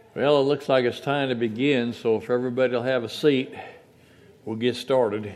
Well, it looks like it's time to begin, so if everybody will have a seat, we'll get started.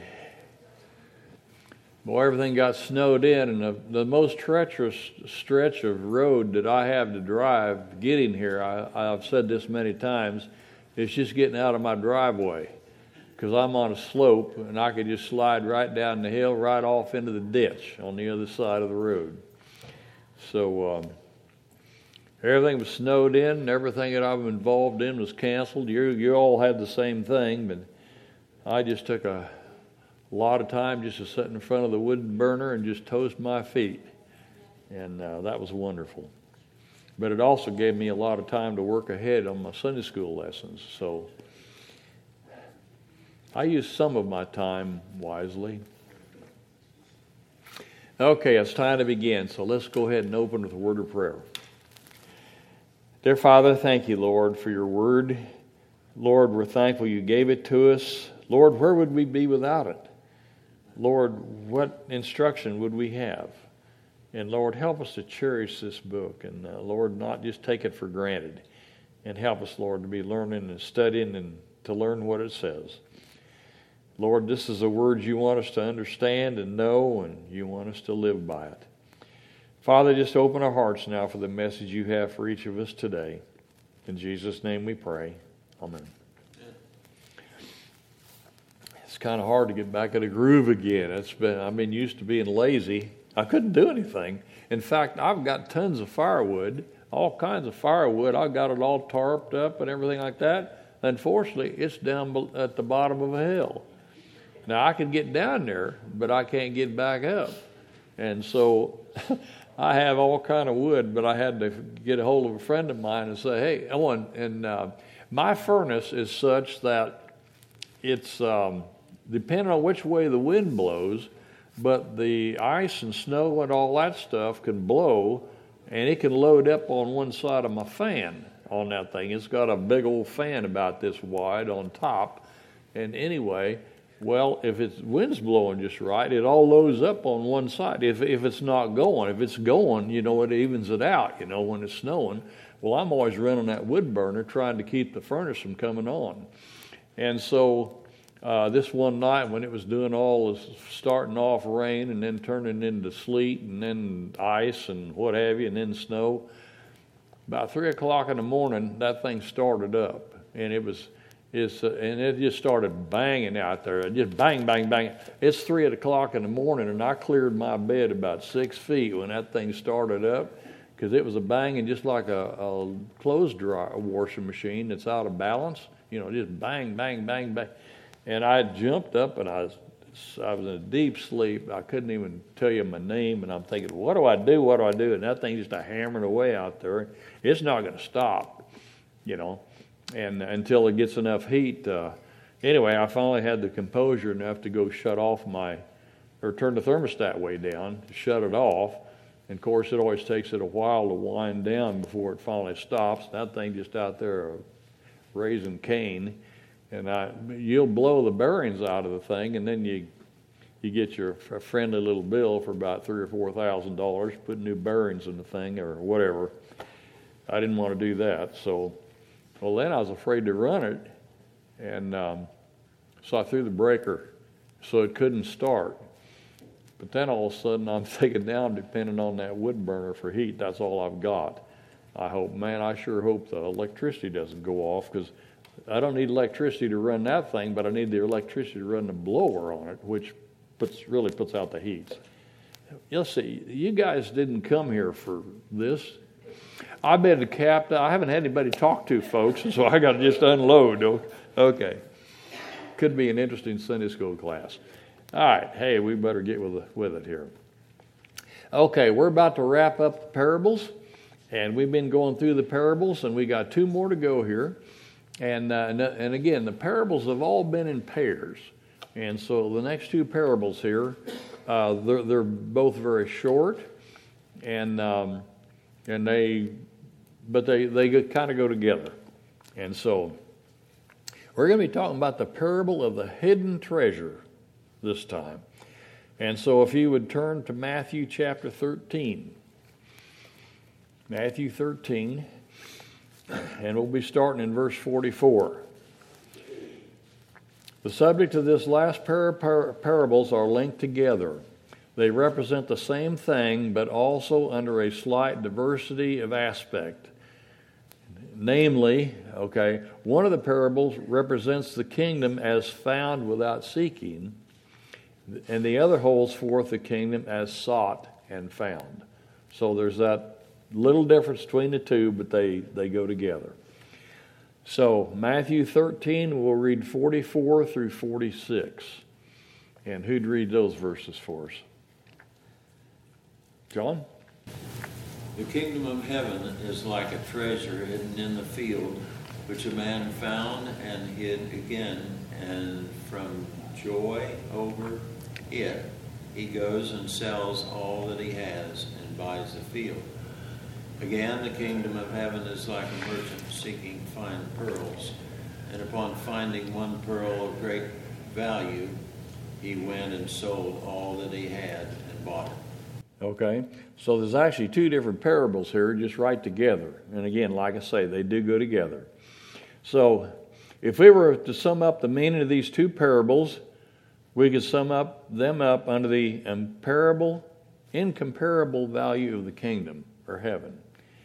Boy, everything got snowed in, and the most treacherous stretch of road that I have to drive getting here, I've said this many times, is just getting out of my driveway, because I'm on a slope, and I could just slide right down the hill, right off into the ditch on the other side of the road. So, everything was snowed in, and everything that I was involved in was canceled. You all had the same thing, but I just took a lot of time just to sit in front of the wood burner and just toast my feet, and that was wonderful. But it also gave me a lot of time to work ahead on my Sunday school lessons, so I used some of my time wisely. Okay, it's time to begin, so let's go ahead and open with a word of prayer. Dear Father, thank you, Lord, for your word. Lord, we're thankful you gave it to us. Lord, where would we be without it? Lord, what instruction would we have? And Lord, help us to cherish this book and, Lord, not just take it for granted. And help us, Lord, to be learning and studying and to learn what it says. Lord, this is a word you want us to understand and know, and you want us to live by it. Father, just open our hearts now for the message you have for each of us today. In Jesus' name we pray. Amen. It's kind of hard to get back in a groove again. I've been used to being lazy. I couldn't do anything. In fact, I've got tons of firewood, all kinds of firewood. I've got it all tarped up and everything like that. Unfortunately, it's down at the bottom of a hill. Now, I can get down there, but I can't get back up. And so I have all kind of wood, but I had to get a hold of a friend of mine and say, hey, Owen, and my furnace is such that it's depending on which way the wind blows, but the ice and snow and all that stuff can blow, and it can load up on one side of my fan on that thing. It's got a big old fan about this wide on top, and anyway, well, if it's wind's blowing just right, it all loads up on one side. If it's not going, if it's going, it evens it out, when it's snowing. Well, I'm always running that wood burner trying to keep the furnace from coming on. And so this one night when it was doing all this starting off rain and then turning into sleet and then ice and what have you and then snow, about 3 o'clock in the morning, that thing started up. And it just started banging out there. Just bang, bang, bang. It's 3 o'clock in the morning, and I cleared my bed about 6 feet when that thing started up, because it was a banging just like a clothes dryer, washing machine that's out of balance. Just bang, bang, bang, bang. And I jumped up, and I was in a deep sleep. I couldn't even tell you my name, and I'm thinking, what do I do? What do I do? And that thing just hammering away out there. It's not going to stop, and until it gets enough heat. Anyway, I finally had the composure enough to go turn the thermostat way down to shut it off. And of course, it always takes it a while to wind down before it finally stops. That thing just out there raising Cain. And you'll blow the bearings out of the thing, and then you get your friendly little bill for about $3,000 or $4,000, put new bearings in the thing or whatever. I didn't want to do that, so. Well, then I was afraid to run it, and so I threw the breaker so it couldn't start. But then all of a sudden I'm thinking now, depending on that wood burner for heat, that's all I've got. I sure hope the electricity doesn't go off, because I don't need electricity to run that thing, but I need the electricity to run the blower on it, which really puts out the heat. You'll see, you guys didn't come here for this. I've been the captain. I haven't had anybody to talk to, folks, so I got to just unload. Okay. Could be an interesting Sunday school class. All right. Hey, we better get with it here. Okay, we're about to wrap up the parables, and we've been going through the parables, and we got 2 more to go here. And again, the parables have all been in pairs. And so the next 2 parables here, they're both very short, and they kind of go together. And so we're going to be talking about the parable of the hidden treasure this time. And so if you would turn to Matthew chapter 13. Matthew 13. And we'll be starting in verse 44. The subject of this last pair of parables are linked together. They represent the same thing, but also under a slight diversity of aspect. Namely, one of the parables represents the kingdom as found without seeking, and the other holds forth the kingdom as sought and found. So there's that little difference between the two, but they go together. So Matthew 13, we'll read 44 through 46. And who'd read those verses for us? John? The kingdom of heaven is like a treasure hidden in the field, which a man found and hid again, and from joy over it, he goes and sells all that he has and buys the field. Again, the kingdom of heaven is like a merchant seeking fine pearls, and upon finding one pearl of great value, he went and sold all that he had and bought it. Okay, so there's actually two different parables here, just right together. And again, like I say, they do go together. So if we were to sum up the meaning of these two parables, we could sum them up under the incomparable value of the kingdom or heaven,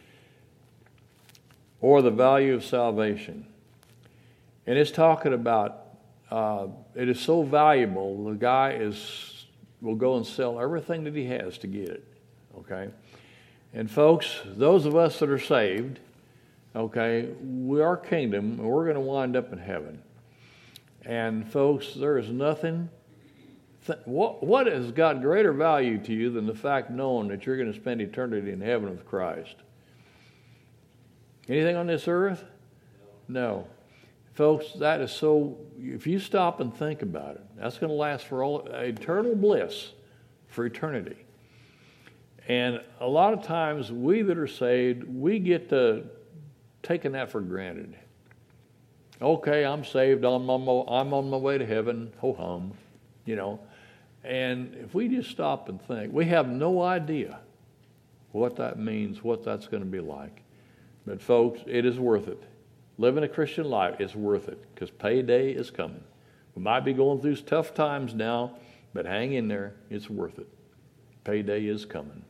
or the value of salvation. And it's talking about it is so valuable, the guy will go and sell everything that he has to get it. Okay? And folks, those of us that are saved, we are kingdom, and we're going to wind up in heaven. And folks, there is nothing. What has got greater value to you than the fact knowing that you're going to spend eternity in heaven with Christ? Anything on this earth? No. Folks, that is so, if you stop and think about it, that's going to last for all eternal bliss for eternity. And a lot of times, we that are saved, we get to taking that for granted. Okay, I'm saved, I'm on my way to heaven, ho-hum, And if we just stop and think, we have no idea what that means, what that's going to be like. But folks, it is worth it. Living a Christian life is worth it, because payday is coming. We might be going through tough times now, but hang in there. It's worth it. Payday is coming.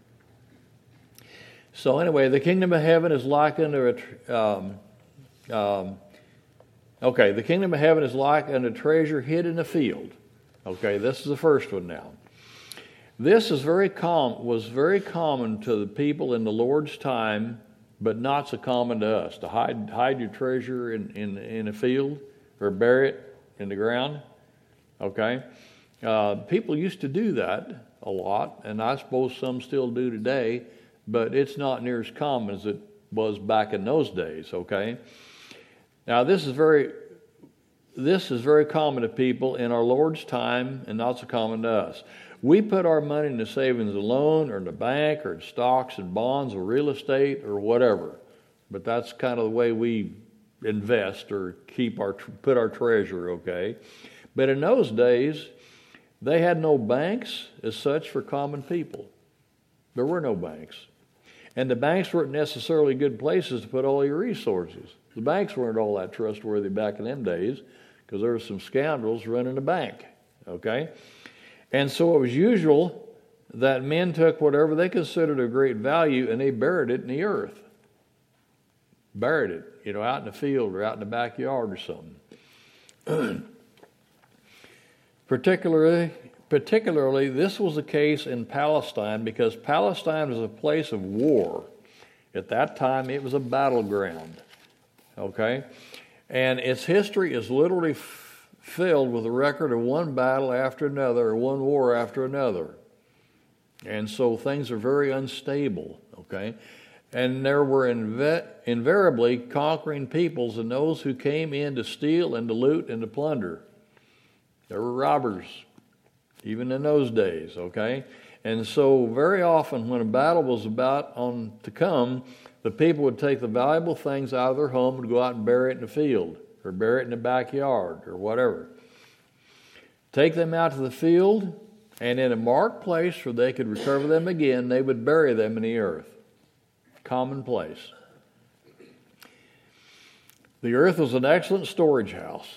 So anyway, the kingdom of heaven is likened to the kingdom of heaven is likened to treasure hid in a field. Okay, this is the first one now. This was very common to the people in the Lord's time, but not so common to us, to hide your treasure in a field or bury it in the ground. Okay? People used to do that a lot, and I suppose some still do today, but it's not near as common as it was back in those days. Okay? Now, this is very common to people in our Lord's time and not so common to us. We put our money in the savings and loan or in the bank or in stocks and bonds or real estate or whatever. But that's kind of the way we invest or put our treasure, okay? But in those days, they had no banks as such for common people. There were no banks. And the banks weren't necessarily good places to put all your resources. The banks weren't all that trustworthy back in them days, because there were some scoundrels running the bank, okay? And so it was usual that men took whatever they considered of great value and they buried it in the earth. Buried it, out in the field or out in the backyard or something. Particularly, this was the case in Palestine, because Palestine was a place of war. At that time, it was a battleground, okay? And its history is literally filled with a record of one battle after another, or one war after another. And so things are very unstable, okay? And there were invariably conquering peoples and those who came in to steal and to loot and to plunder. There were robbers, even in those days, okay? And so very often when a battle was about to come, the people would take the valuable things out of their home and go out and bury it in the field or bury it in the backyard or whatever. Take them out to the field, and in a marked place where they could recover them again, they would bury them in the earth. Commonplace. The earth was an excellent storage house.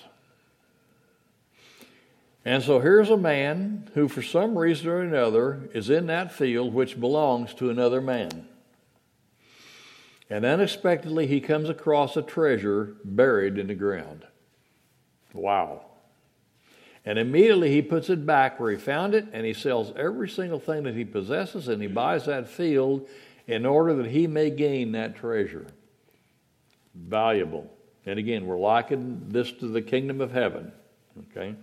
And so here's a man who, for some reason or another, is in that field which belongs to another man. And unexpectedly, he comes across a treasure buried in the ground. Wow. And immediately he puts it back where he found it, and he sells every single thing that he possesses, and he buys that field in order that he may gain that treasure. Valuable. And again, we're likening this to the kingdom of heaven. Okay?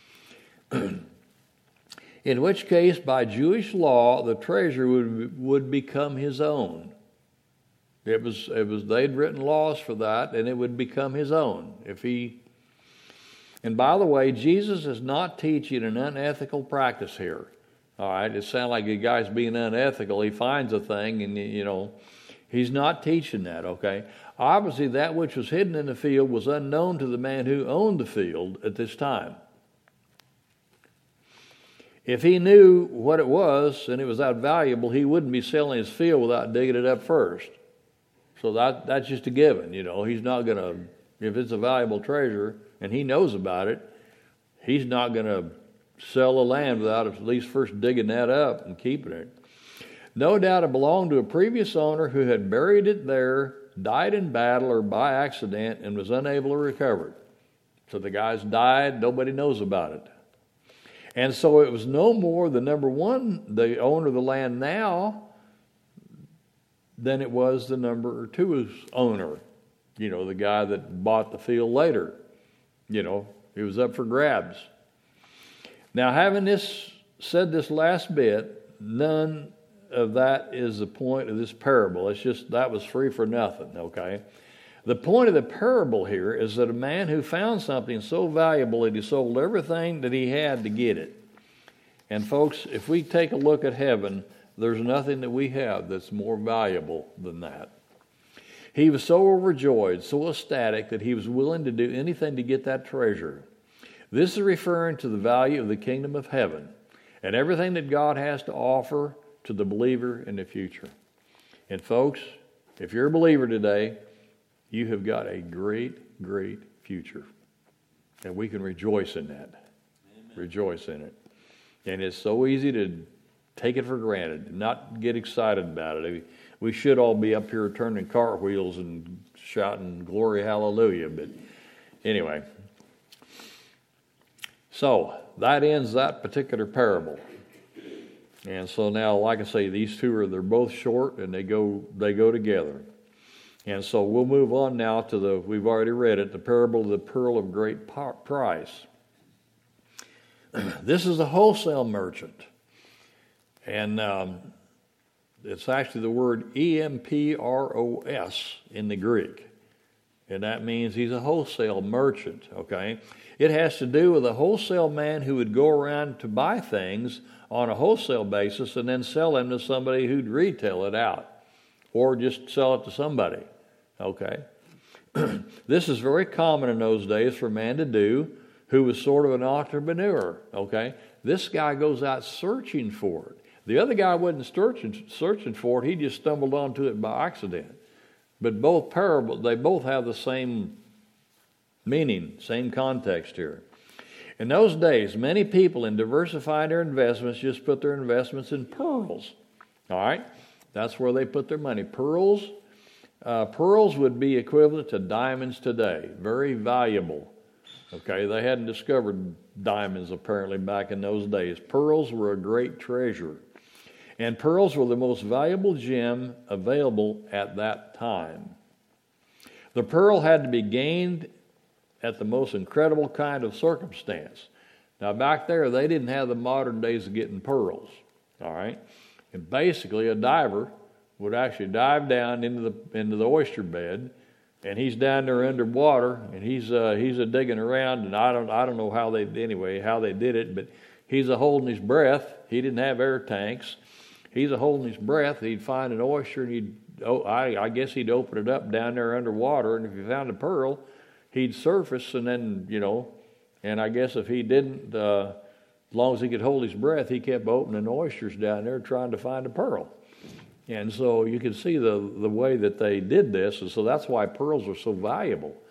In which case, by Jewish law, the treasure would become his own. It was they'd written laws for that, and it would become his own if he. And by the way, Jesus is not teaching an unethical practice here. All right, it sounds like a guy's being unethical. He finds a thing, and he's not teaching that. Okay, obviously that which was hidden in the field was unknown to the man who owned the field at this time. If he knew what it was and it was that valuable, he wouldn't be selling his field without digging it up first. So that's just a given, He's not going to, if it's a valuable treasure and he knows about it, he's not going to sell the land without at least first digging that up and keeping it. No doubt it belonged to a previous owner who had buried it there, died in battle or by accident, and was unable to recover it. So the guy's died, nobody knows about it. And so it was no more the the owner of the land now, than it was the number two's owner. The guy that bought the field later. It was up for grabs. Now, having said this last bit, none of that is the point of this parable. It's just that was free for nothing, okay? The point of the parable here is that a man who found something so valuable that he sold everything that he had to get it. And folks, if we take a look at heaven, there's nothing that we have that's more valuable than that. He was so overjoyed, so ecstatic, that he was willing to do anything to get that treasure. This is referring to the value of the kingdom of heaven and everything that God has to offer to the believer in the future. And folks, if you're a believer today, you have got a great, great future. And we can rejoice in that. Amen. Rejoice in it. And it's so easy to take it for granted, not get excited about it. We should all be up here turning cartwheels and shouting glory, hallelujah. But anyway, so that ends that particular parable. And so now, like I say, these two they're both short and they go together. And so we'll move on now to we've already read it, the parable of the pearl of great price. This is a wholesale merchant. And it's actually the word empros in the Greek. And that means he's a wholesale merchant, okay? It has to do with a wholesale man who would go around to buy things on a wholesale basis and then sell them to somebody who'd retail it out or just sell it to somebody, okay? This is very common in those days for a man to do who was sort of an entrepreneur, okay? This guy goes out searching for it. The other guy wasn't searching for it. He just stumbled onto it by accident. But both parables, they both have the same meaning, same context here. In those days, many people in diversifying their investments just put their investments in pearls. All right? That's where they put their money. Pearls would be equivalent to diamonds today. Very valuable. Okay, they hadn't discovered diamonds apparently back in those days. Pearls were a great treasure. And pearls were the most valuable gem available at that time. The pearl had to be gained at the most incredible kind of circumstance. Now back there, they didn't have the modern days of getting pearls. All right? And basically a diver would actually dive down into the oyster bed, and he's down there underwater, and he's digging around, and I don't know how they did it, but he's holding his breath. He didn't have air tanks. He's holding his breath. He'd find an oyster, and I guess he'd open it up down there underwater, and if he found a pearl, he'd surface, and then and I guess if he didn't, as long as he could hold his breath, he kept opening oysters down there trying to find a pearl. And so you can see the way that they did this, and so that's why pearls are so valuable,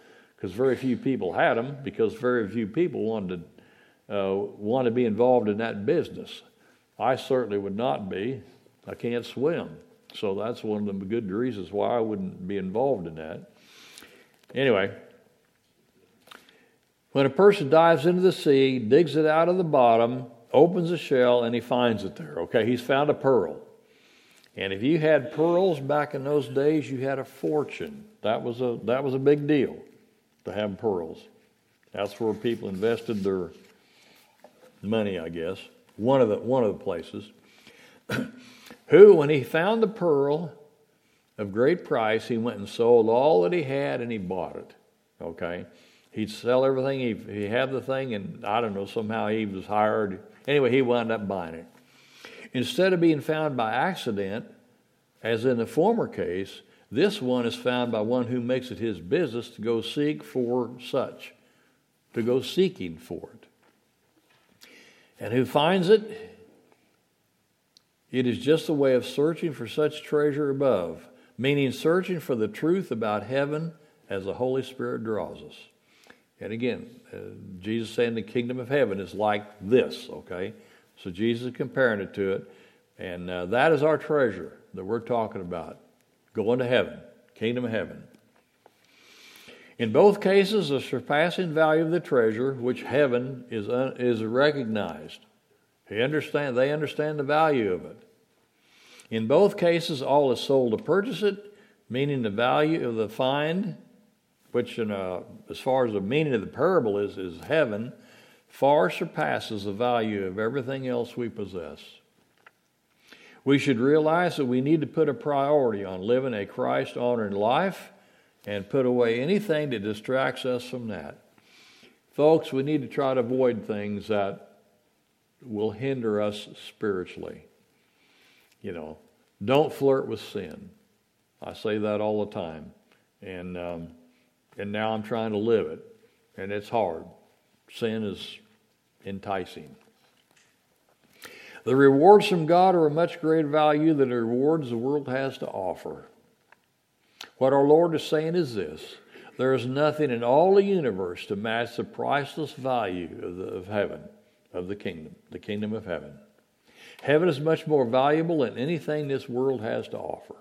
because very few people had them, because very few people wanted to be involved in that business. I certainly would not be. I can't swim. So that's one of the good reasons why I wouldn't be involved in that. Anyway, when a person dives into the sea, digs it out of the bottom, opens the shell, and he finds it there. Okay, he's found a pearl. And if you had pearls back in those days, you had a fortune. That was a big deal to have pearls. That's where people invested their money, I guess. One of the places. Who, when he found the pearl of great price, he went and sold all that he had and he bought it. Okay? He'd sell everything. He had the thing, and I don't know, somehow he was hired. Anyway, he wound up buying it. Instead of being found by accident, as in the former case, this one is found by one who makes it his business to go seek for such, to go seeking for it. And who finds it? It is just a way of searching for such treasure above, meaning searching for the truth about heaven as the Holy Spirit draws us. And again, Jesus saying the kingdom of heaven is like this, okay? So Jesus is comparing it to it. And that is our treasure that we're talking about. Going to heaven, kingdom of heaven. In both cases, the surpassing value of the treasure, which heaven is recognized. They understand the value of it. In both cases, all is sold to purchase it, meaning the value of the find, which as far as the meaning of the parable is heaven, far surpasses the value of everything else we possess. We should realize that we need to put a priority on living a Christ-honoring life and put away anything that distracts us from that. Folks, we need to try to avoid things that will hinder us spiritually. You know, don't flirt with sin. I say that all the time. And now I'm trying to live it. And it's hard. Sin is enticing. The rewards from God are of much greater value than the rewards the world has to offer. What our Lord is saying is this: there is nothing in all the universe to match the priceless value of heaven, of the kingdom of heaven. Heaven is much more valuable than anything this world has to offer.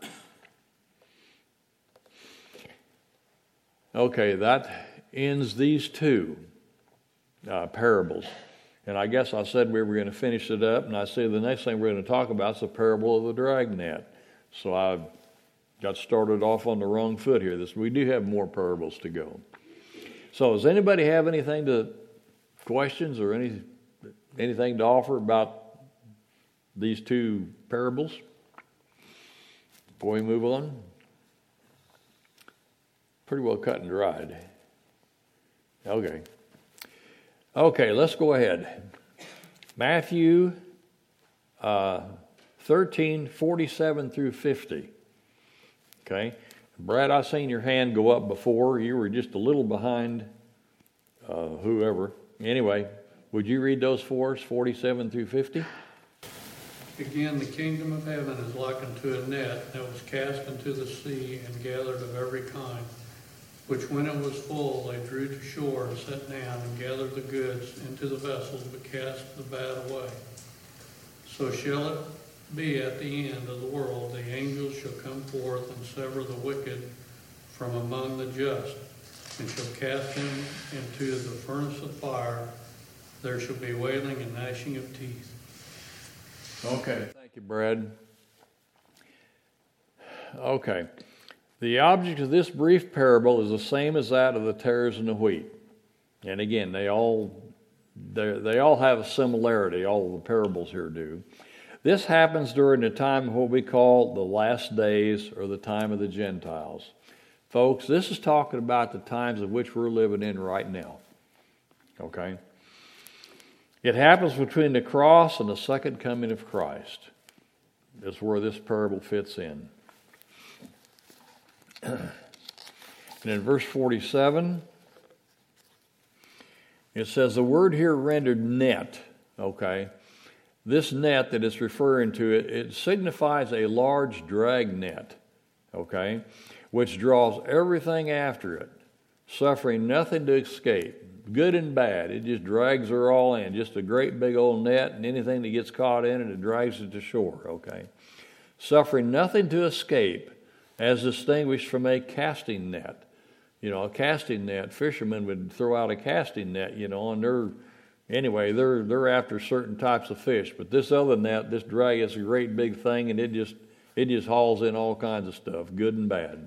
Okay, that ends these two parables. And I guess I said we were going to finish it up, and I said the next thing we're going to talk about is the parable of the dragnet. So I got started off on the wrong foot here. We do have more parables to go. So does anybody have questions or anything to offer about these two parables before we move on? Pretty well cut and dried. Okay, let's go ahead. Matthew 13:47 through 50. Okay. Brad, I seen your hand go up before. You were just a little behind whoever. Anyway, would you read those for us, 47 through 50? Again, the kingdom of heaven is like unto a net that was cast into the sea and gathered of every kind, which when it was full, they drew to shore and sat down and gathered the goods into the vessels, but cast the bad away. So shall it be at the end of the world. The angels shall come forth and sever the wicked from among the just, and shall cast them into the furnace of fire. There shall be wailing and gnashing of teeth. Okay. Thank you, Brad. Okay. The object of this brief parable is the same as that of the tares and the wheat. And again, they all have a similarity. All of the parables here do. This happens during the time of what we call the last days, or the time of the Gentiles. Folks, this is talking about the times of which we're living in right now. Okay? It happens between the cross and the second coming of Christ. That's where this parable fits in. And in verse 47, it says the word here rendered net, okay? This net that it's referring to, it signifies a large drag net, okay, which draws everything after it. suffering nothing to escape, good and bad. It just drags her all in, just a great big old net, and anything that gets caught in it drags it to shore, okay? Suffering nothing to escape, as distinguished from a casting net. A casting net, fishermen would throw out a casting net, and they're after certain types of fish. But this other net, this drag, is a great big thing, and it just hauls in all kinds of stuff, good and bad.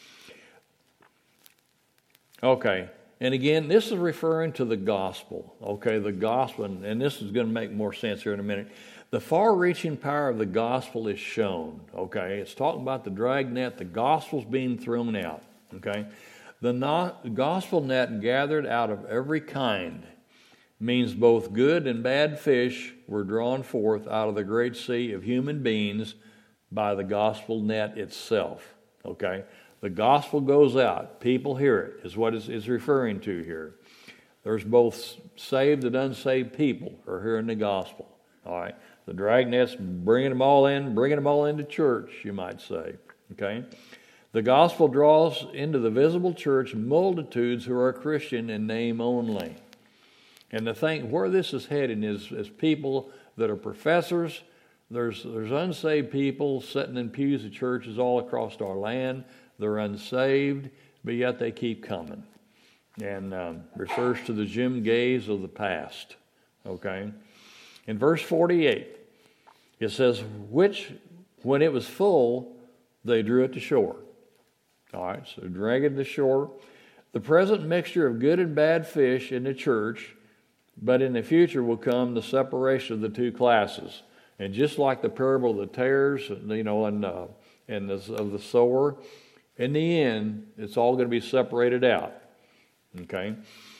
Okay, and again, this is referring to the gospel. Okay, the gospel, and this is going to make more sense here in a minute. The far-reaching power of the gospel is shown. Okay, it's talking about the drag net, the gospel's being thrown out. Okay, the gospel net gathered out of every kind means both good and bad fish were drawn forth out of the great sea of human beings by the gospel net itself. Okay, the gospel goes out. People hear it, is what it's referring to here. There's both saved and unsaved people are hearing the gospel. All right, the dragnet's bringing them all into church, you might say. Okay, the gospel draws into the visible church multitudes who are Christian in name only. And the thing where this is heading is people that are professors. There's unsaved people sitting in pews of churches all across our land. They're unsaved, but yet they keep coming. And refers to the Jim Gays of the past. Okay? In verse 48, it says, which, when it was full, they drew it to shore. All right, so drag it to shore. The present mixture of good and bad fish in the church, but in the future will come the separation of the two classes. And just like the parable of the tares, and of the sower, in the end, it's all going to be separated out. Okay?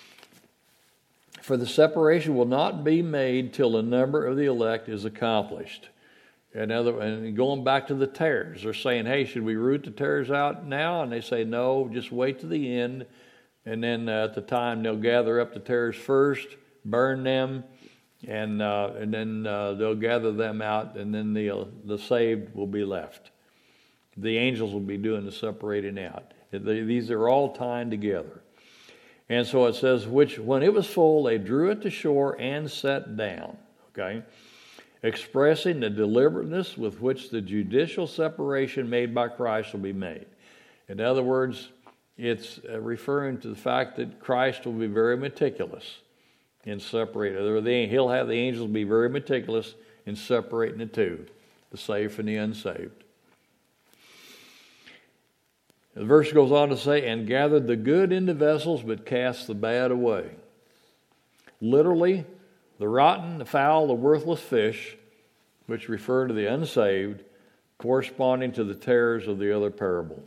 For the separation will not be made till the number of the elect is accomplished. And going back to the tares, they're saying, hey, should we root the tares out now? And they say, no, just wait to the end. And then at the time, they'll gather up the tares first, burn them, and then they'll gather them out, and then the saved will be left. The angels will be doing the separating out. These are all tied together. And so it says, which when it was full, they drew it to shore and sat down. Okay? Expressing the deliberateness with which the judicial separation made by Christ will be made. In other words, it's referring to the fact that Christ will be very meticulous in separating. He'll have the angels be very meticulous in separating the two, the saved from the unsaved. The verse goes on to say, and gathered the good into vessels, but cast the bad away. Literally, the rotten, the foul, the worthless fish, which refer to the unsaved, corresponding to the tares of the other parable.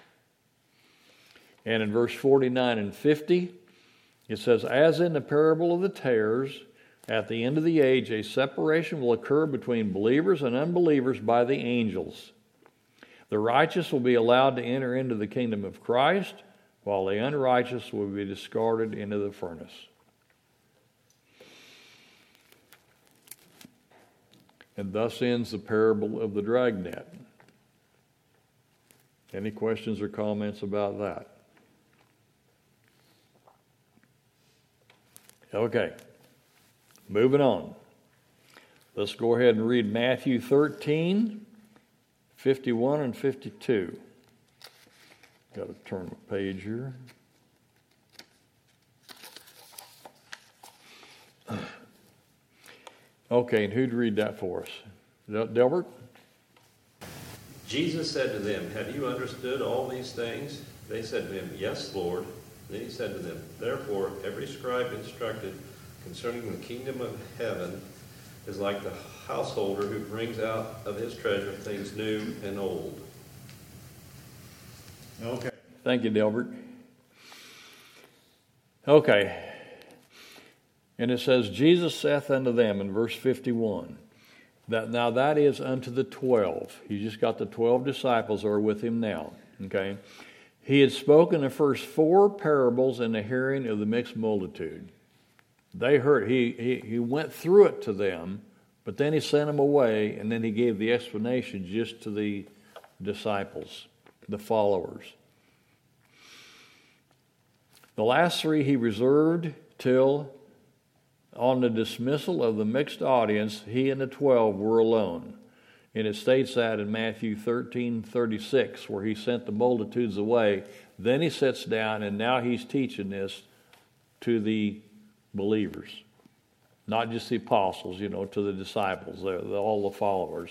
And in verse 49 and 50, it says, as in the parable of the tares, at the end of the age, a separation will occur between believers and unbelievers by the angels. The righteous will be allowed to enter into the kingdom of Christ, while the unrighteous will be discarded into the furnace. And thus ends the parable of the dragnet. Any questions or comments about that? Okay, moving on. Let's go ahead and read Matthew 13, 51 and 52. Got to turn the page here. Okay, and who'd read that for us? Delbert? Jesus said to them, have you understood all these things? They said to him, yes, Lord. Then he said to them, therefore, every scribe instructed concerning the kingdom of heaven is like the householder who brings out of his treasure things new and old. Okay. Thank you, Delbert. Okay. And it says, Jesus saith unto them in verse 51, that is unto the 12. He just got the 12 disciples that are with him now. Okay. He had spoken the first 4 parables in the hearing of the mixed multitude. They heard, he went through it to them, but then he sent them away, and then he gave the explanation just to the disciples, the followers. The last three he reserved till on the dismissal of the mixed audience, he and the 12 were alone. And it states that in Matthew 13:36, where he sent the multitudes away. Then he sits down, and now he's teaching this to the believers. Not just the apostles, to the disciples, all the followers.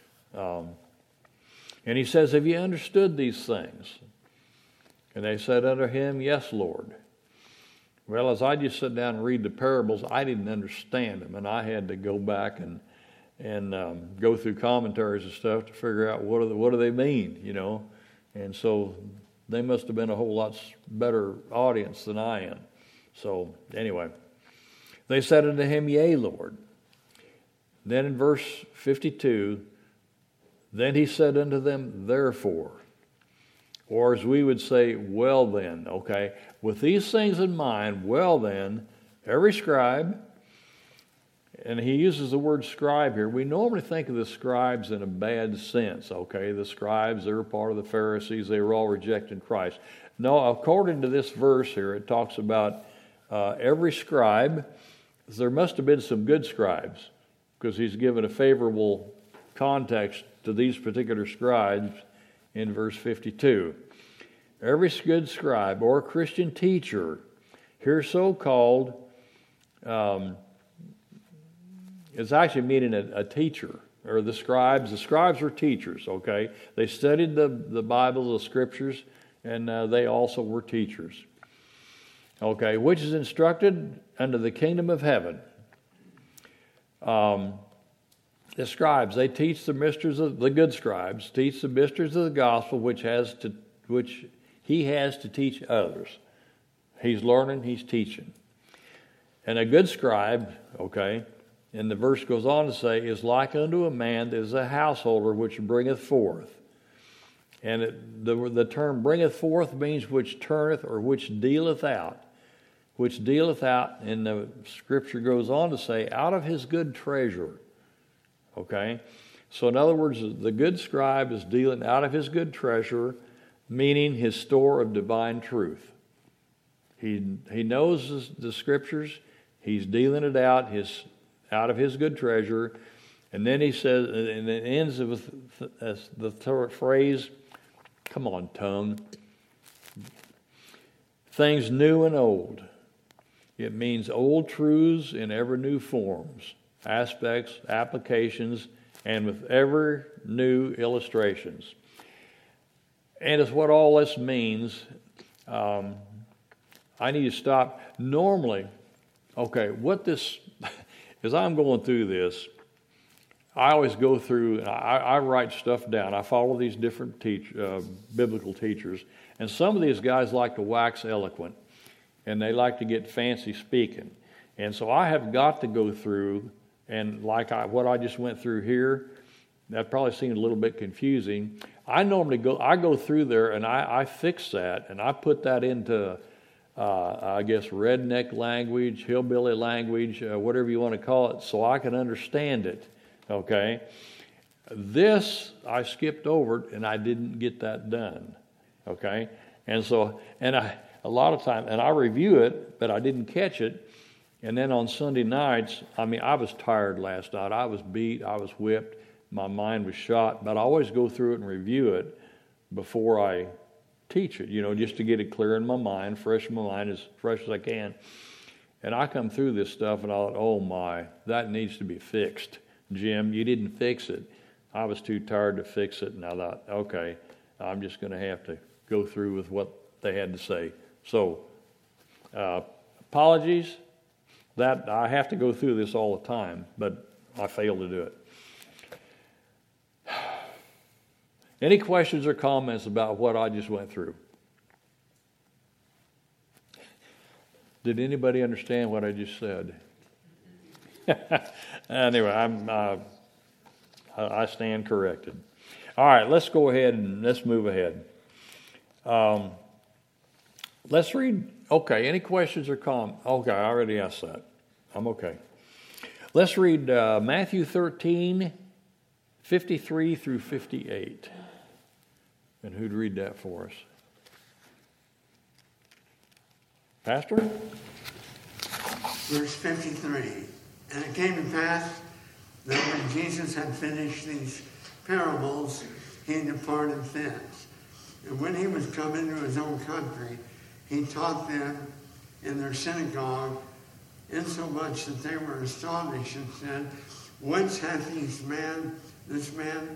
And he says, have you understood these things? And they said unto him, yes, Lord. Well, as I just sit down and read the parables, I didn't understand them, and I had to go back and go through commentaries and stuff to figure out what do they mean, And so they must have been a whole lot better audience than I am. So anyway, they said unto him, yea, Lord. Then in verse 52, then he said unto them, therefore. Or as we would say, well then, okay. With these things in mind, well then, every scribe, and he uses the word scribe here. We normally think of the scribes in a bad sense, okay. The scribes, they were part of the Pharisees. They were all rejecting Christ. No, according to this verse here, it talks about every scribe. There must have been some good scribes, because he's given a favorable context to these particular scribes in verse 52. Every good scribe or Christian teacher, here so-called, it's actually meaning a teacher, or the scribes. The scribes were teachers, okay? They studied the Bible, the Scriptures, and they also were teachers. Okay, which is instructed unto the kingdom of heaven. The scribes, they teach the mysteries of the good scribes, teach the mysteries of the gospel, which he has to teach others. He's learning, he's teaching. And a good scribe, okay, and the verse goes on to say, is like unto a man that is a householder which bringeth forth. And the term bringeth forth means which turneth or which dealeth out. Which dealeth out, and the scripture goes on to say, out of his good treasure. Okay? So in other words, the good scribe is dealing out of his good treasure, meaning his store of divine truth. He knows the scriptures. He's dealing it out of his good treasure. And then he says, and it ends with the phrase, come on, tongue, things new and old. It means old truths in ever new forms, aspects, applications, and with ever new illustrations. And it's what all this means. I need to stop. Normally, okay, as I'm going through this, I always go through, I write stuff down. I follow these different biblical teachers. And some of these guys like to wax eloquent, and they like to get fancy speaking. And so I have got to go through, and what I just went through here, that probably seemed a little bit confusing. I go through there, and I fix that, and I put that into, I guess, redneck language, hillbilly language, whatever you want to call it, so I can understand it. Okay, this I skipped over it, and I didn't get that done. Okay, and so, a lot of times, and I review it, but I didn't catch it. And then on Sunday nights, I was tired last night. I was beat, I was whipped, my mind was shot. But I always go through it and review it before I teach it, just to get it clear in my mind, fresh in my mind, as fresh as I can. And I come through this stuff, and I thought, oh my, that needs to be fixed. Jim, you didn't fix it. I was too tired to fix it, and I thought, okay, I'm just going to have to go through with what they had to say. So, apologies that I have to go through this all the time, but I fail to do it. Any questions or comments about what I just went through? Did anybody understand what I just said? Anyway, I stand corrected. All right, let's go ahead and let's move ahead. Let's read. Okay, any questions or comments? Okay, I already asked that. I'm okay. Let's read Matthew 13, 53 through 58. And who'd read that for us? Pastor? Verse 53. And it came to pass that when Jesus had finished these parables, he departed thence. And when he was come into his own country, he taught them in their synagogue, insomuch that they were astonished and said, Whence hath this man this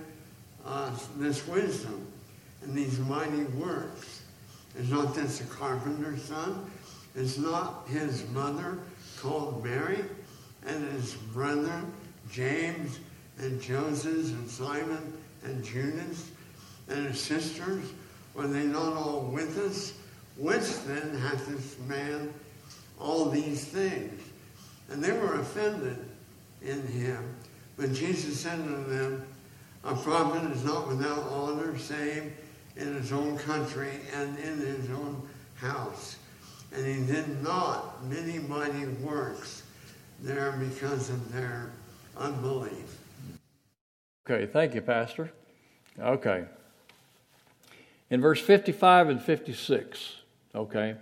wisdom and these mighty works? Is not this a carpenter's son? Is not his mother called Mary, and his brethren James and Joseph and Simon and Judas, and his sisters? Were they not all with us? Whence then hath this man all these things? And they were offended in him. But Jesus said unto them, A prophet is not without honor, save in his own country and in his own house. And he did not many mighty works there because of their unbelief. Okay, thank you, Pastor. Okay. In verse 55 and 56, okay,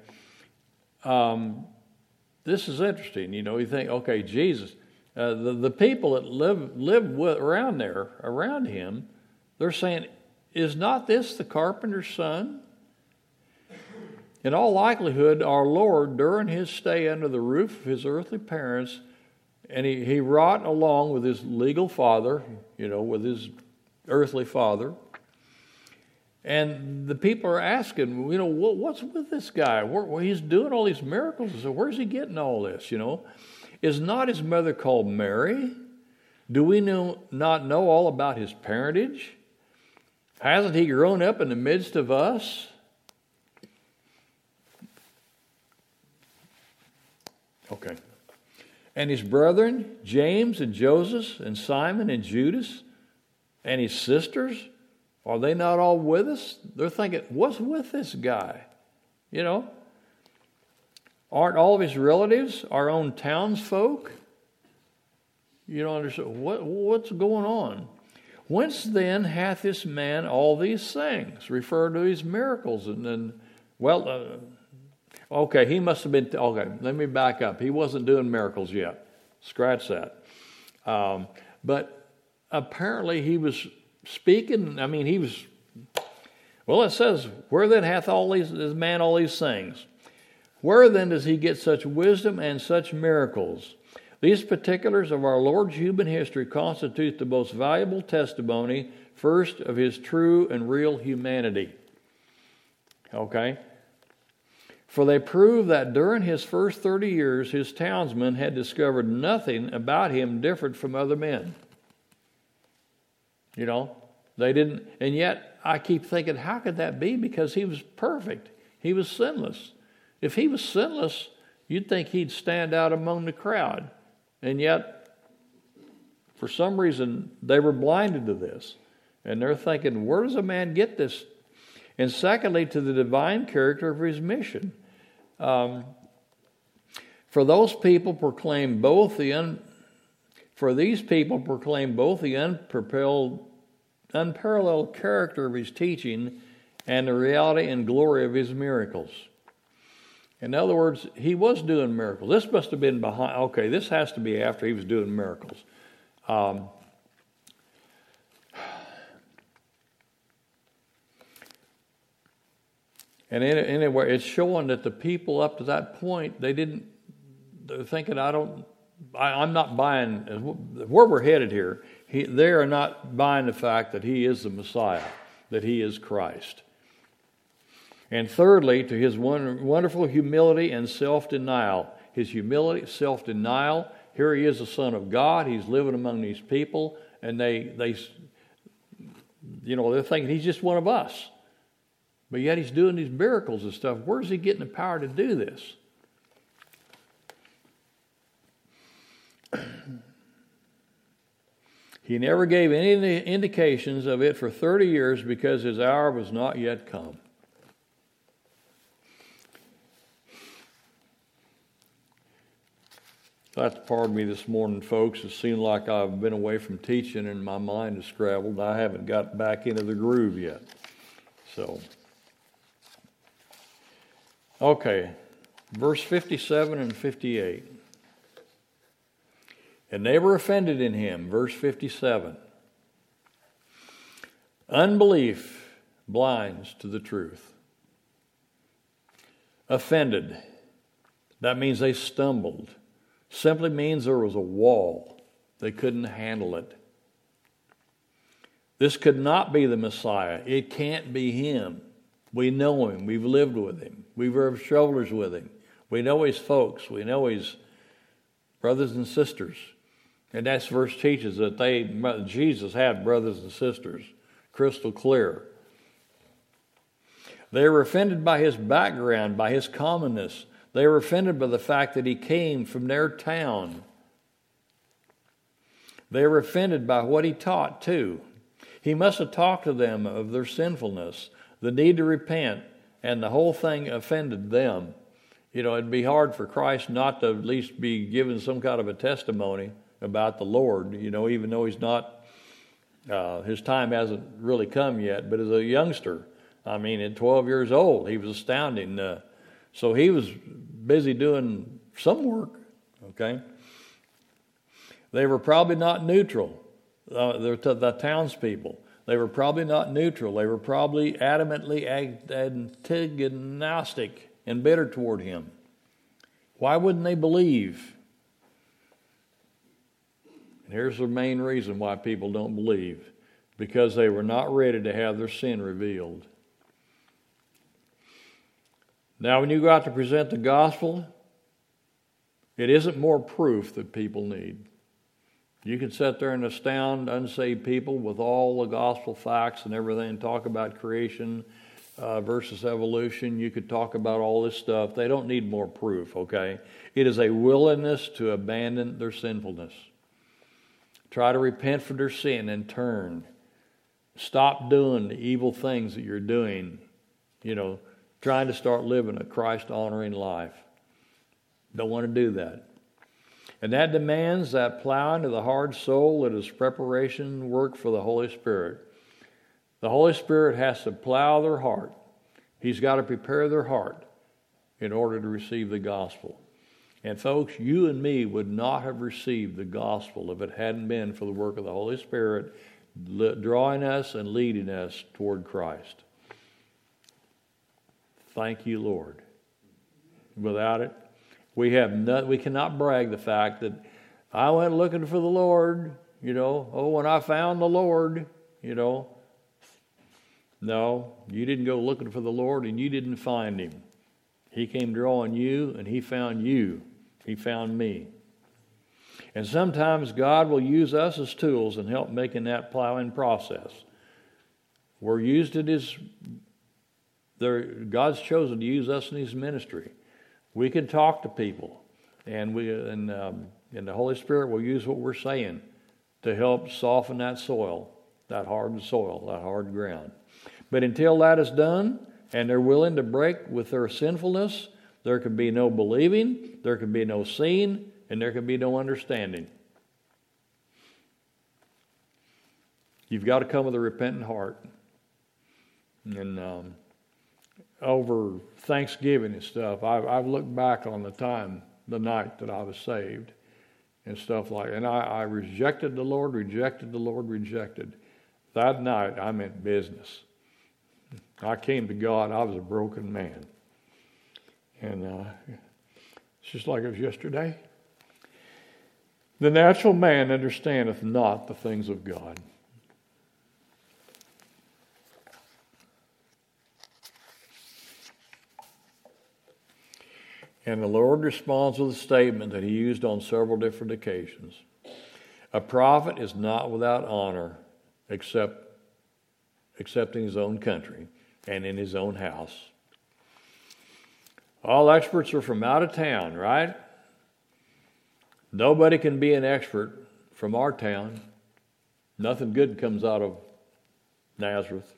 this is interesting. You know, you think, okay, Jesus, the people that live around him, they're saying, is not this the carpenter's son? In all likelihood, our Lord, during his stay under the roof of his earthly parents, and he wrought along with his legal father, you know, with his earthly father. And the people are asking, you know, what's with this guy? He's doing all these miracles. So where's he getting all this, you know? Is not his mother called Mary? Do we not know all about his parentage? Hasn't he grown up in the midst of us? Okay. And his brethren, James and Joseph and Simon and Judas, and his sisters, are they not all with us? They're thinking, what's with this guy? You know? Aren't all of his relatives our own townsfolk? You don't understand. What's going on? Whence then hath this man all these things? Refer to his miracles. And then, okay, he must have been, okay, let me back up. He wasn't doing miracles yet. Scratch that. But apparently he was speaking, it says, where then hath this man all these things? Where then does he get such wisdom and such miracles? These particulars of our Lord's human history constitute the most valuable testimony, first, of his true and real humanity. Okay? For they prove that during his first 30 years, his townsmen had discovered nothing about him different from other men. You know, they didn't, and yet I keep thinking, how could that be? Because he was perfect. He was sinless. If he was sinless, you'd think he'd stand out among the crowd. And yet, for some reason, they were blinded to this. And they're thinking, where does a man get this? And secondly, to the divine character of his mission. For these people proclaim both the unparalleled character of his teaching and the reality and glory of his miracles. In other words, he was doing miracles. This must have been behind. Okay, this has to be after he was doing miracles. And anyway, it's showing that the people up to that point, they're thinking, I'm not buying, where we're headed here, they are not buying the fact that he is the Messiah, that he is Christ. And thirdly, to his wonderful humility and self-denial. His humility, self-denial. Here he is, the Son of God. He's living among these people, and they're thinking he's just one of us. But yet he's doing these miracles and stuff. Where's he getting the power to do this? He never gave any indications of it for 30 years because his hour was not yet come. That's pardon me this morning, folks. It seemed like I've been away from teaching and my mind has scrambled. I haven't got back into the groove yet. So, okay. verse 57 and 58. And they were offended in him, verse 57. Unbelief blinds to the truth. Offended, that means they stumbled. Simply means there was a wall. They couldn't handle it. This could not be the Messiah. It can't be him. We know him. We've lived with him. We've rubbed shoulders with him. We know his folks. We know his brothers and sisters. And that verse teaches that Jesus had brothers and sisters. Crystal clear. They were offended by his background, by his commonness. They were offended by the fact that he came from their town. They were offended by what he taught, too. He must have talked to them of their sinfulness, the need to repent, and the whole thing offended them. You know, it'd be hard for Christ not to at least be given some kind of a testimony about the Lord, you know, even though he's not, his time hasn't really come yet. But as a youngster, I mean, at 12 years old, he was astounding. So he was busy doing some work, okay? They were probably not neutral, the townspeople. They were probably not neutral. They were probably adamantly antagonistic and bitter toward him. Why wouldn't they believe? And here's the main reason why people don't believe. Because they were not ready to have their sin revealed. Now, when you go out to present the gospel, it isn't more proof that people need. You can sit there and astound unsaved people with all the gospel facts and everything, and talk about creation versus evolution. You could talk about all this stuff. They don't need more proof, okay? It is a willingness to abandon their sinfulness. Try to repent for their sin and turn. Stop doing the evil things that you're doing, you know, trying to start living a Christ-honoring life. Don't want to do that. And that demands that plowing of the hard soul that is preparation work for the Holy Spirit. The Holy Spirit has to plow their heart. He's got to prepare their heart in order to receive the gospel. And folks, you and me would not have received the gospel if it hadn't been for the work of the Holy Spirit drawing us and leading us toward Christ. Thank you, Lord. Without it, we cannot brag the fact that I went looking for the Lord, you know. Oh, when I found the Lord, you know. No, you didn't go looking for the Lord and you didn't find him. He came drawing you and he found you. He found me. And sometimes God will use us as tools and help making that plowing process. We're used in God's chosen to use us in his ministry. We can talk to people, and the Holy Spirit will use what we're saying to help soften that soil, that hard ground. But until that is done, and they're willing to break with their sinfulness, there can be no believing, there can be no seeing, and there can be no understanding. You've got to come with a repentant heart. And over Thanksgiving and stuff, I've looked back on the night that I was saved and stuff like that. And I rejected the Lord. That night, I meant business. I came to God. I was a broken man. And it's just like it was yesterday. The natural man understandeth not the things of God. And the Lord responds with a statement that he used on several different occasions. A prophet is not without honor except in his own country and in his own house. All experts are from out of town, right? Nobody can be an expert from our town. Nothing good comes out of Nazareth.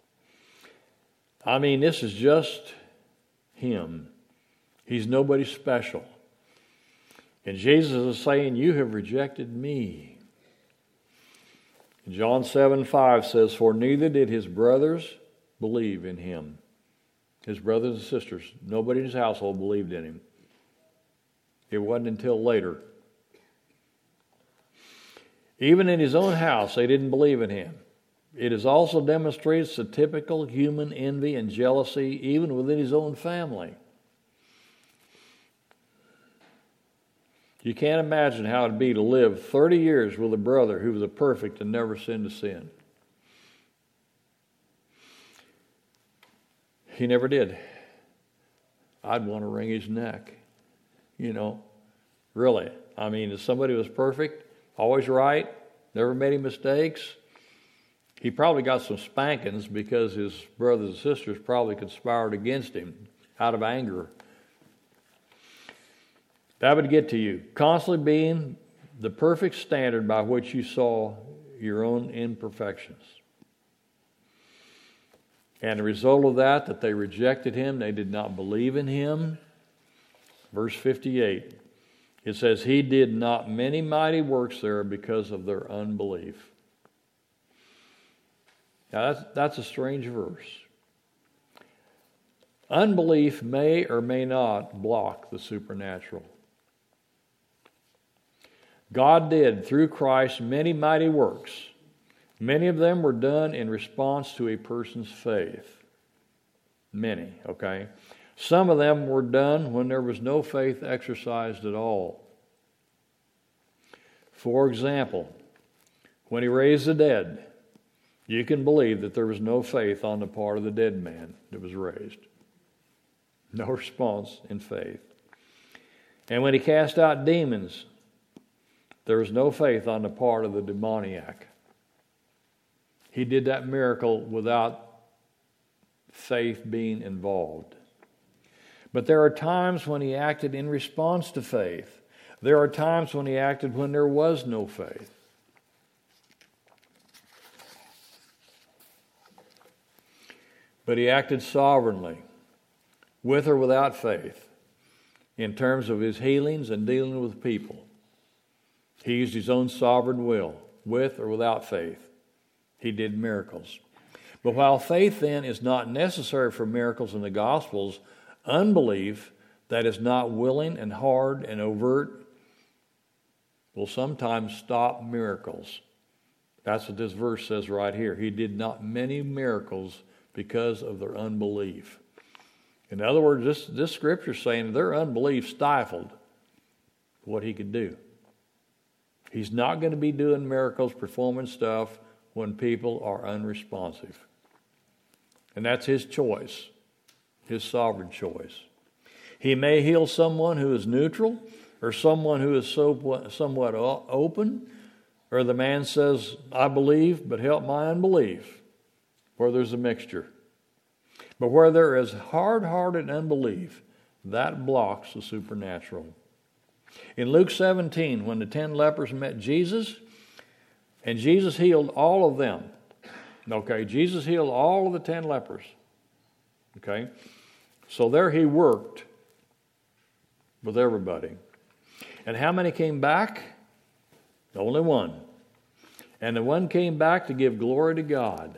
I mean, this is just him. He's nobody special. And Jesus is saying, you have rejected me. John 7:5 says, for neither did his brothers believe in him. His brothers and sisters, nobody in his household believed in him. It wasn't until later. Even in his own house, they didn't believe in him. It is also demonstrates the typical human envy and jealousy even within his own family. You can't imagine how it'd be to live 30 years with a brother who was a perfect and never sinned a sin. He never did. I'd want to wring his neck. Really. I mean, if somebody was perfect, always right, never made any mistakes, he probably got some spankings because his brothers and sisters probably conspired against him out of anger. That would get to you. Constantly being the perfect standard by which you saw your own imperfections. And the result of that they rejected him, they did not believe in him. Verse 58, it says, he did not many mighty works there because of their unbelief. Now that's a strange verse. Unbelief may or may not block the supernatural. God did, through Christ, many mighty works. Many of them were done in response to a person's faith. Many, okay? Some of them were done when there was no faith exercised at all. For example, when he raised the dead, you can believe that there was no faith on the part of the dead man that was raised. No response in faith. And when he cast out demons, there was no faith on the part of the demoniac. He did that miracle without faith being involved. But there are times when he acted in response to faith. There are times when he acted when there was no faith. But he acted sovereignly, with or without faith, in terms of his healings and dealing with people. He used his own sovereign will, with or without faith. He did miracles. But while faith then is not necessary for miracles in the Gospels, unbelief that is not willing and hard and overt will sometimes stop miracles. That's what this verse says right here. He did not many miracles because of their unbelief. In other words, this scripture is saying their unbelief stifled what he could do. He's not going to be doing miracles, performing stuff when people are unresponsive. And that's his choice, his sovereign choice. He may heal someone who is neutral or someone who is somewhat open, or the man says, I believe, but help my unbelief, where there's a mixture. But where there is hard-hearted unbelief, that blocks the supernatural. In Luke 17, when the 10 lepers met Jesus, and Jesus healed all of them. Okay, Jesus healed all of the 10 lepers. Okay, so there he worked with everybody. And how many came back? Only one. And the one came back to give glory to God.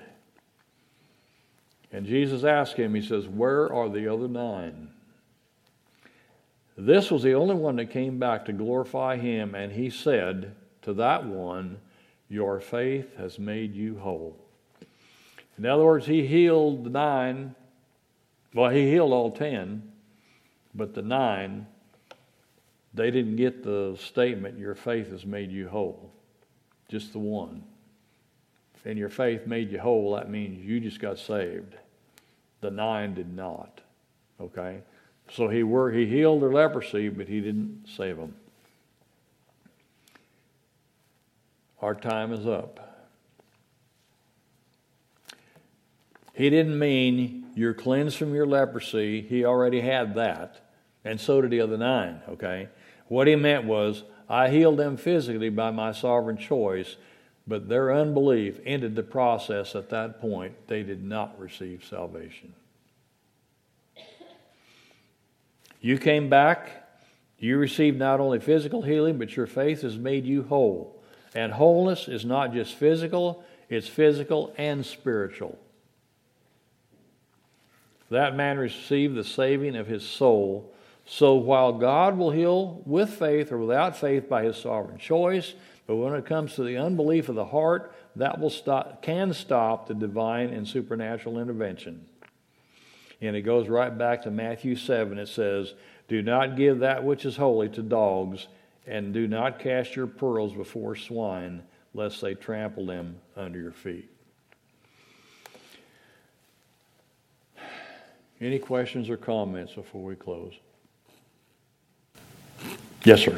And Jesus asked him, he says, where are the other 9? This was the only one that came back to glorify him, and he said to that one, your faith has made you whole. In other words, he healed the 9. Well, he healed all 10, but the 9, they didn't get the statement, your faith has made you whole. Just the one. And your faith made you whole, that means you just got saved. The 9 did not. Okay? So he healed their leprosy, but he didn't save them. Our time is up. He didn't mean you're cleansed from your leprosy. He already had that. And so did the other 9, okay? What he meant was, I healed them physically by my sovereign choice, but their unbelief ended the process at that point. They did not receive salvation. You came back. You received not only physical healing, but your faith has made you whole. And wholeness is not just physical, it's physical and spiritual. that man receive the saving of his soul. So while God will heal with faith or without faith by his sovereign choice, but when it comes to the unbelief of the heart, that can stop the divine and supernatural intervention. And it goes right back to Matthew 7. It says, "Do not give that which is holy to dogs, and do not cast your pearls before swine, lest they trample them under your feet." Any questions or comments before we close? Yes, sir.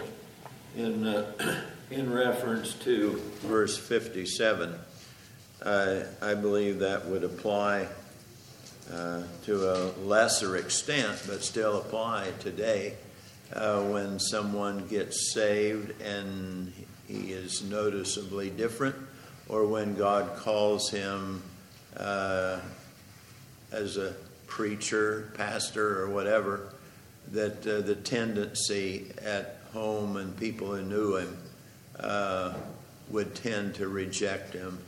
In reference to verse 57, I believe that would apply to a lesser extent, but still apply today when someone gets saved and he is noticeably different, or when God calls him as a preacher, pastor, or whatever, that the tendency at home and people who knew him would tend to reject him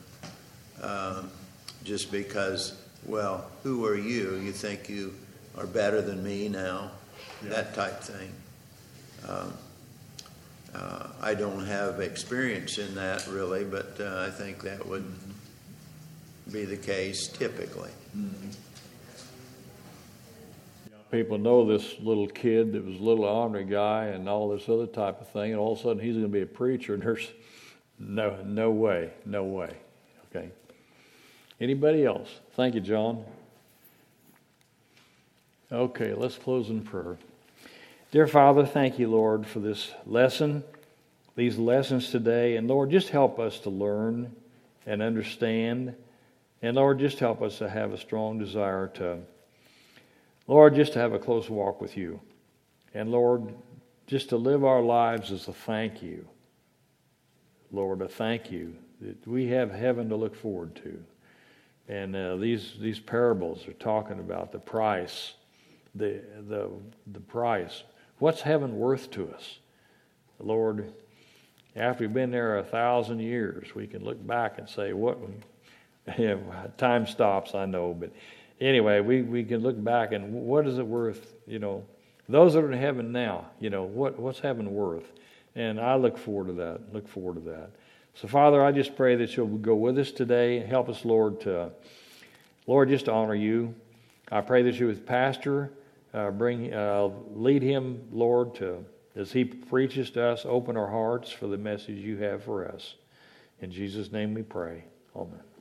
just because, well, who are you? You think you are better than me now? Yeah. That type thing. I don't have experience in that really, but I think that would be the case typically. Mm-hmm. People know this little kid that was a little ornery guy and all this other type of thing, and all of a sudden he's going to be a preacher, and there's no way. Okay. Anybody else? Thank you, John. Okay, let's close in prayer. Dear Father, thank you, Lord, for this lesson, these lessons today. And Lord, just help us to learn and understand. And Lord, just help us to have a strong desire to, Lord, just to have a close walk with you. And Lord, just to live our lives as a thank you. Lord, a thank you that we have heaven to look forward to. And these parables are talking about the price, the price. What's heaven worth to us? Lord, after we've been there 1,000 years, we can look back and say, what? Time stops, I know, but anyway, we can look back and what is it worth? Those that are in heaven now, what's heaven worth? And I look forward to that. So, Father, I just pray that you'll go with us today and help us, Lord, just to honor you. I pray that you, with Pastor, lead him, Lord, as he preaches to us, open our hearts for the message you have for us. In Jesus' name we pray. Amen.